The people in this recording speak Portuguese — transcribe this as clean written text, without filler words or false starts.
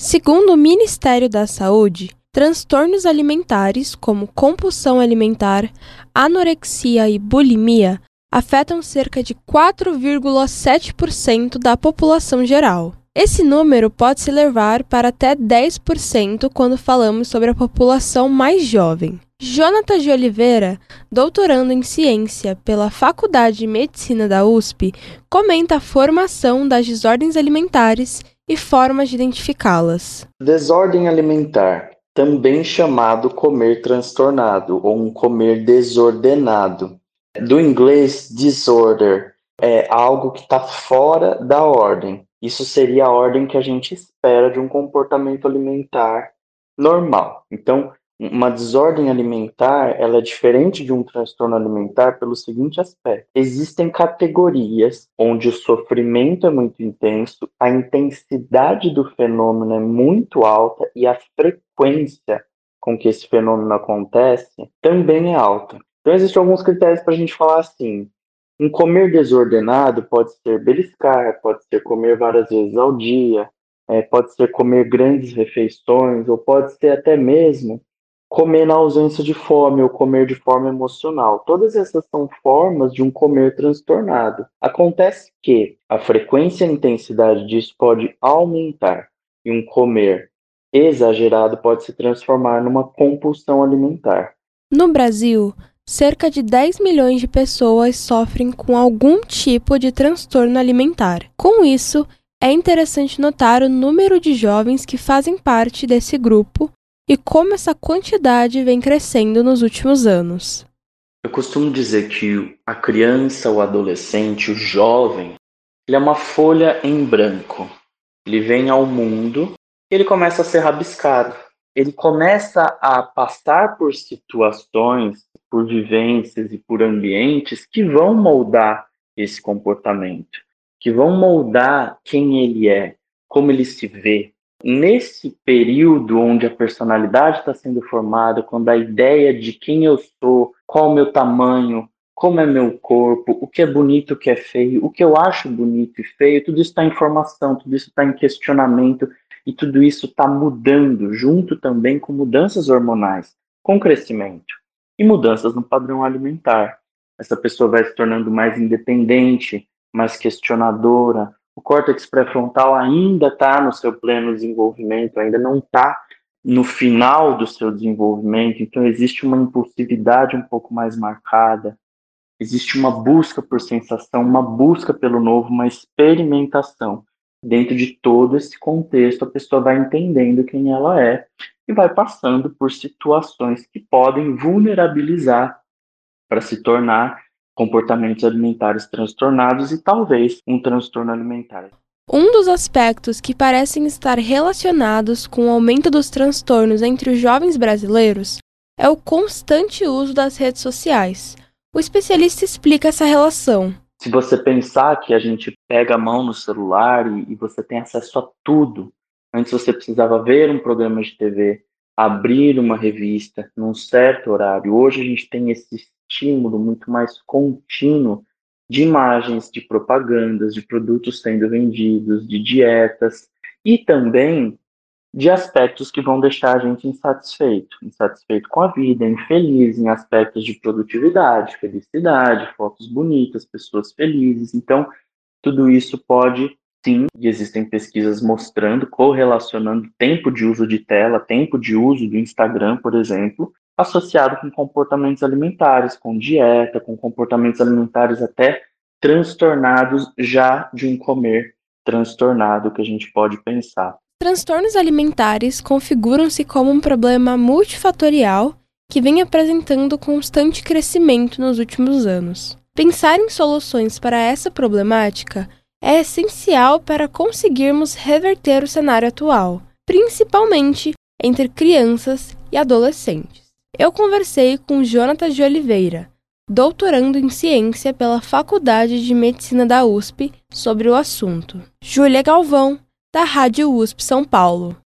Segundo o Ministério da Saúde, transtornos alimentares, como compulsão alimentar, anorexia e bulimia, afetam cerca de 4,7% da população geral. Esse número pode se elevar para até 10% quando falamos sobre a população mais jovem. Jonatas de Oliveira, doutorando em ciência pela Faculdade de Medicina da USP, comenta a formação das desordens alimentares e formas de identificá-las. Desordem alimentar, também chamado comer transtornado ou um comer desordenado. Do inglês disorder, é algo que está fora da ordem. Isso seria a ordem que a gente espera de um comportamento alimentar normal. Então, uma desordem alimentar, ela é diferente de um transtorno alimentar pelo seguinte aspecto. Existem categorias onde o sofrimento é muito intenso, a intensidade do fenômeno é muito alta e a frequência com que esse fenômeno acontece também é alta. Então, existem alguns critérios para a gente falar assim. Um comer desordenado pode ser beliscar, pode ser comer várias vezes ao dia, pode ser comer grandes refeições, ou pode ser até mesmo comer na ausência de fome ou comer de forma emocional. Todas essas são formas de um comer transtornado. Acontece que a frequência e a intensidade disso pode aumentar e um comer exagerado pode se transformar numa compulsão alimentar. No Brasil, cerca de 10 milhões de pessoas sofrem com algum tipo de transtorno alimentar. Com isso, é interessante notar o número de jovens que fazem parte desse grupo e como essa quantidade vem crescendo nos últimos anos. Eu costumo dizer que a criança, o adolescente, o jovem, ele é uma folha em branco. Ele vem ao mundo e ele começa a ser rabiscado. Ele começa a passar por situações, por vivências e por ambientes que vão moldar esse comportamento, que vão moldar quem ele é, como ele se vê. Nesse período onde a personalidade está sendo formada, quando a ideia de quem eu sou, qual o meu tamanho, como é meu corpo, o que é bonito, o que é feio, o que eu acho bonito e feio, tudo isso está em formação, tudo isso está em questionamento e tudo isso está mudando, junto também com mudanças hormonais, com crescimento e mudanças no padrão alimentar. Essa pessoa vai se tornando mais independente, mais questionadora. O córtex pré-frontal ainda está no seu pleno desenvolvimento, ainda não está no final do seu desenvolvimento, então existe uma impulsividade um pouco mais marcada, existe uma busca por sensação, uma busca pelo novo, uma experimentação. Dentro de todo esse contexto, a pessoa vai entendendo quem ela é e vai passando por situações que podem vulnerabilizar para se tornar comportamentos alimentares transtornados e talvez um transtorno alimentar. Um dos aspectos que parecem estar relacionados com o aumento dos transtornos entre os jovens brasileiros é o constante uso das redes sociais. O especialista explica essa relação. Se você pensar que a gente pega a mão no celular e você tem acesso a tudo, antes você precisava ver um programa de TV, abrir uma revista num certo horário. Hoje a gente tem esse estímulo muito mais contínuo de imagens, de propagandas, de produtos sendo vendidos, de dietas e também de aspectos que vão deixar a gente insatisfeito com a vida, infeliz em aspectos de produtividade, felicidade, fotos bonitas, pessoas felizes. Então, tudo isso pode, sim, e existem pesquisas mostrando, correlacionando tempo de uso de tela, tempo de uso do Instagram, por exemplo, associado com comportamentos alimentares, com dieta, com comportamentos alimentares até transtornados já de um comer transtornado que a gente pode pensar. Transtornos alimentares configuram-se como um problema multifatorial que vem apresentando constante crescimento nos últimos anos. Pensar em soluções para essa problemática é essencial para conseguirmos reverter o cenário atual, principalmente entre crianças e adolescentes. Eu conversei com Jonatas de Oliveira, doutorando em ciência pela Faculdade de Medicina da USP, sobre o assunto. Júlia Galvão, da Rádio USP São Paulo.